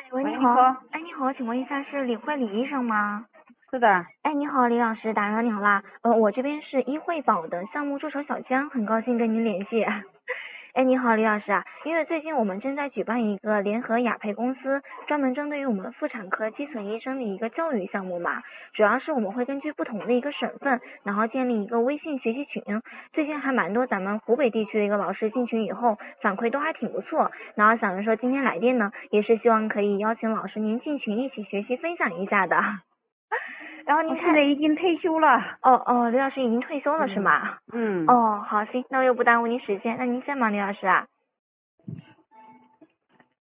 喂，你喂，你好。 好， 哎，你好，请问一下是李慧李医生吗？ 是的， 哎，你好，李老师，打扰您啦。我这边是医惠宝的项目助手小江，很高兴跟您联系。哎，你好，李老师啊，因为最近我们正在举办一个联合雅培公司专门针对于我们妇产科基层医生的一个教育项目嘛，主要是我们会根据不同的一个省份，然后建立一个微信学习群。最近还蛮多咱们湖北地区的一个老师进群以后，反馈都还挺不错。然后想着说今天来电呢，也是希望可以邀请老师您进群一起学习分享一下的。然后您看， 我现在已经退休了。 李老师已经退休了是嗯吗？ 嗯， 好，行，那我又不耽误您时间，那您先忙，李老师啊。